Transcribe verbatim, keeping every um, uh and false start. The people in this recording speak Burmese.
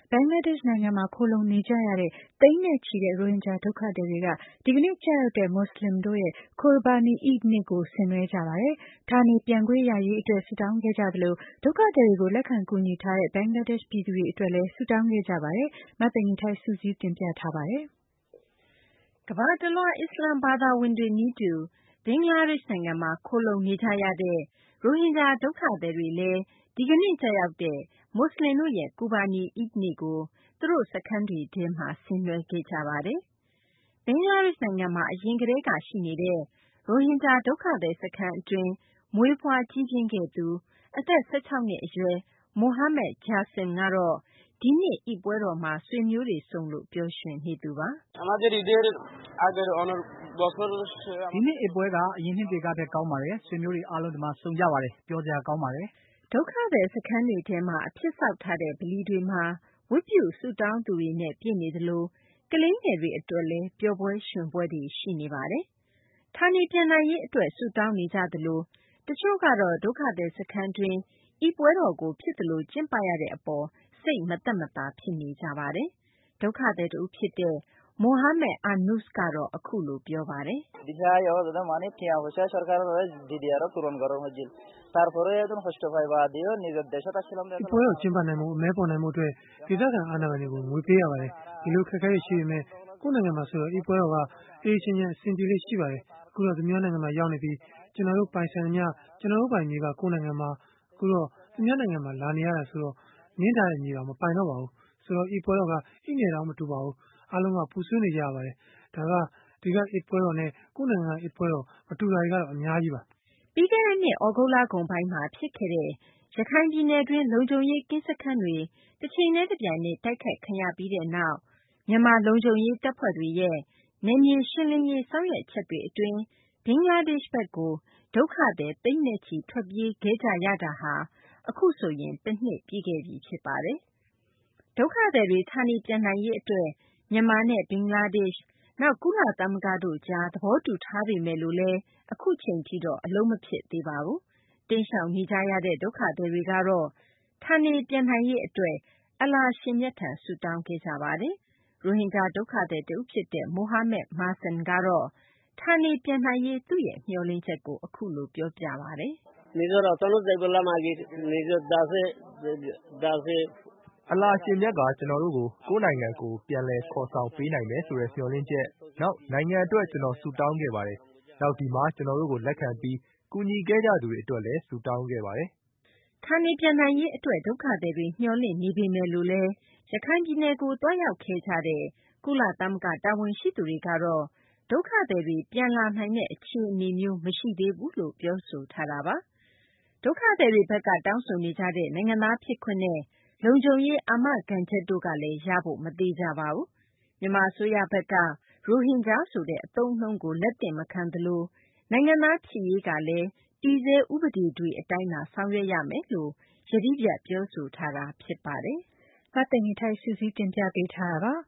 ဘင်္ဂလားဒေ့ရှ်နိုင်ငံမှာခိုလှုံနေကြရတဲ့သိန်းနဲ့ချီတဲ့ရိုဟင်ဂျာဒုက္ခသည်တွေကဒီကနေ့ကျရောက်တဲ့မွတ်စလင်တို့ရဲ့ Qurbani Eid နေ့ကိုဆင်နွှဲကြပါတယ်။ဌာနေပြန်ခွင့်ရရေးအတွက်ဆုတောင်းခဲ့ကြသလိုဒုက္ခသည်တွေကိုလက်ခံကူညီထားတဲ့ဘင်္ဂလားဒေ့ရှ်ပြည်သူတွေအတွက်လည်းဆုတောင်းခဲ့ကြပါတယ်။မသိင်္ဂီထိုက်စုစည်းတင်ပြထားပါတယ်။ကမ္ဘာတလွှားအစ္စလာမ်ဘာသာဝင်တွေနည်းတူဘင်္ဂလားဒေ့ရှ်နိုင်ငံမှာခိုလှုံနေကြရတဲ့ရိုဟင်ဂျာဒုက္ခသည်တွေလည်းဒီကနေ့ကျရောက်တဲ့မွတ်စလင်တို့ရဲ့ Qurbani Eid နေ့ကိုသူတို့စခန်းတွေထဲမှာဆင်နွှဲခဲ့ကြပါတယ်။ဘင်္ဂလားဒေ့ရှ်နိုင်ငံမှာအရင်ကတည်းကရှိနေတဲ့ရိုဟင်ဂျာဒုက္ခသည်စခန်းအတွင်းမွေးဖွားကြီးပြင်းခဲ့သူအသက်၁၆နှစ်အရွယ် Mohammed Jasim ကတော့ဒီနှစ် Eid ပွဲတော်မှာဆွေမျိုးတွေဆုံလို့ပျော်ရွှင်နေသူပါ။ "ဒီနှစ် Eid ပွဲကအရင်နှစ်တွေကထက်ကောင်းပါတယ်။ဆွေမျိုးတွေအားလုံးဒီမှာဆုံကြပါတယ်။ပျော်စရာကောင်းပါတယ်။ " ဒုက္ခသည်စခန်းတွေထဲမှာအဖြစ်ဆောက်ထားတဲ့ဗလီတွေမှာဝတ်ပြုဆုတောင်းသူတွေနဲ့ပြည့်နေသလိုကလေးငယ်တွေအတွက်လည်းပျော်ပွဲရွှင်ပွဲတွေရှိနေပါတယ်။ဌာနေပြန်နိုင်ရေးအတွက်ဆုတောင်းနေကြသလိုတချို့ကတော့ဒုက္ခသည်စခန်းတွင်း Eid ပွဲတော်ကိုဖြစ်သလိုကျင်းပရတဲ့အပေါ်စိတ်မသက်မသာဖြစ်နေကြပါတယ်။ဒုက္ခသည်တဦးဖြစ်တဲ့ Mohammed Anoos ကတော့အခုလိုပြောပါတယ်။ "Eid ပွဲကိုကျင်းပနိုင်ဖို့အမဲပေါ်နိုင်ဖို့အတွက်ဒေသခံအာဏာပိုင်တွေကိုငွေပေးရပါတယ်။ဒီလိုအခက်အခဲတွေရှိပေမဲ့ကိုယ့်နိုင်ငံမှာဆိုတော့ Eid ပွဲတော်ကအေးအေးချမ်းချမ်းအဆင်ပြေလေ့ရှိပါတယ်။အခုတော့သူများနိုင်ငံမှာရောက်နေပြီးကျနော်တို့ပိုင်ဆိုင်သမျှကျနော်တို့ပိုင်မြေကကိုယ့်နိုင်ငံမှာအခုတော့သူများနိုင်ငံမှာလာနေရတာဆိုတော့နင်းထားတဲ့မြေတောင်မပိုင်တော့ပါဘူး။ဆိုတော့Eid ပွဲတော်က Eid နဲ့တောင်မတူပါဘူး။အားလုံးကပူဆွေးနေကြရပါတယ်။ဒါကဒီကEid ပွဲတော်နဲ့ကိုယ့်နိုင်ငံကEid ပွဲတော်မတူတာတွေကတော့အများကြီးပါ။ " ပြီးခဲ့တဲ့နှစ်သြဂုတ်လကုန်ပိုင်းမှာဖြစ်ခဲ့တဲ့ရခိုင်ပြည်နယ်တွင်းလုံခြုံရေးကင်းစခန်းတွေတချိန်တည်းတပြိုင်နက်တိုက်ခိုက်ခံရပြီးနောက်မြန်မာလုံခြုံရေးတပ်ဖွဲ့တွေရဲ့နယ်မြေရှင်းလင်းရေးဆောင်ရွက်ချက်တွေအတွင်းဘင်္ဂလားဒေ့ရှ်ဘက်ကိုဒုက္ခသည်သိန်းနဲ့ချီထွက်ပြေးခဲ့ကြရတာဟာအခုဆိုရင်တနှစ်ပြည့်ခဲ့ပြီဖြစ်ပါတယ်။ဒုက္ခသည်တွေဌာနေပြန်နိုင်ရေးအတွက်မြန်မာနဲ့ဘင်္ဂလားဒေ့ရှ်နောက်ကုလသမဂ္ဂတို့ကြားသဘောတူထားပေမဲ့လို့လည်းအခုချိန်ထိတော့အလုပ်မဖြစ်သေးပါဘူး။တိမ်းရှောင်နေကြရတဲ့ဒုက္ခသည်တွေကတော့ဌာနေပြန်နိုင်ရေးအတွက်အလ္လာရှင်မြတ်ထံဆုတောင်းခဲ့ကြပါတယ်။ရိုဟင်ဂျာဒုက္ခသည်တဦးဖြစ်တဲ့ Mohammed Masen ကတော့ဌာနေပြန်နိုင်ရေးသူ့ရဲ့မျှော်လင့်ချက်ကိုအခုလိုပြောပြပါတယ်။ "အလ္လာရှင်မြတ်ကကျနော်တို့ကိုကိုယ့်နိုင်ငံကိုပြန်လည်ခေါ်ဆောင်ပေးနိုင်မယ်ဆိုတဲ့မျှော်လင့်ချက်နောက်နိုင်ငံအတွက်ကျနော်ဆုတောင်းခဲ့ပါတယ်။နောက်ဒီမှာကျနော်တို့ကိုလက်ခံပြီးကူညီခဲ့ကြသူတွေအတွက်လည်းဆုတောင်းခဲ့ပါတယ်။ " ဌာနေပြန်နိုင်ရေးအတွက်ဒုက္ခသည်တွေမျှော်လင့်နေပေမဲ့လို့လည်းရခိုင်ပြည်နယ်ကိုသွားရောက်ခဲ့ကြတဲ့ကုလသမဂ္ဂတာဝန်ရှိသူတွေကတော့ဒုက္ခသည်တွေပြန်လာနိုင်တဲ့အခြေအနေမျိုးမရှိသေးဘူးလို့ပြောဆိုထားတာပါ။ဒုက္ခသည်တွေဘက်ကတောင်းဆိုနေကြတဲ့နိုင်ငံသားဖြစ်ခွင့်နဲ့လုံခြုံရေးအာမခံချက်တို့ကလည်းရဖို့မသေချာပါဘူး။မြန်မာအစိုးရဘက်ကရိုဟင်ဂျာဆိုတဲ့အသုံးအနှုန်းကိုလက်သင့်မခံသလိုနိုင်ငံသားဖြစ်ရေးကလည်းတည်ဆဲဥပဒေတွေအတိုင်းသာဆောင်ရွက်ရမယ်လို့ယတိပြတ်ပြောဆိုထားတာဖြစ်ပါတယ်။မသိင်္ဂီထိုက်စုစည်းတင်ပြပေးထားတာပါ